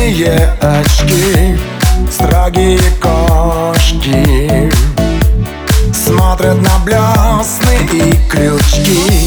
синие очки, строгие кошки смотрят на блесны и крючки.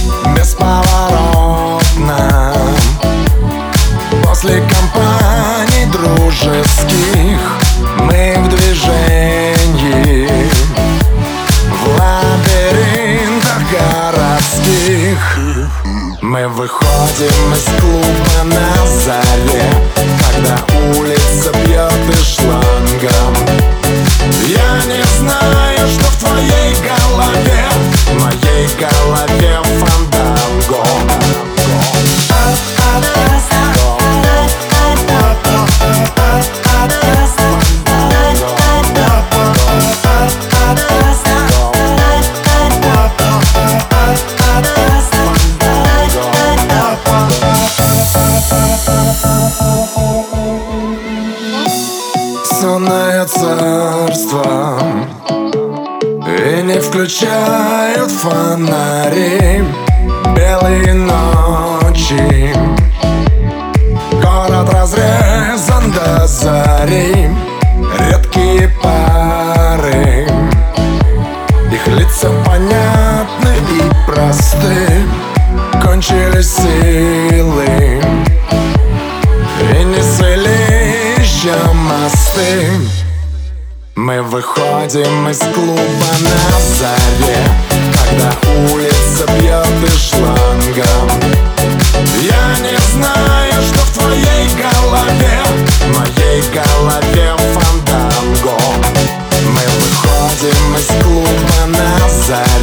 Бесповоротно после компаний дружеских мы в движении, в лабиринтах городских. Мы выходим из клуба на заре, когда улица бьет из шлангом. Я не знаю, что в твоей голове, в моей голове фанданго. Сонное царство, и не включают фонари. Белые ночи, город разрезан до зари. Редкие пары, их лица понятны и просты. Кончились силы, и не свели еще мосты. Мы выходим из клуба на заре, когда улица бьет из шлангом. Я не знаю, что в твоей голове, в моей голове фанданго. Мы выходим из клуба на заре.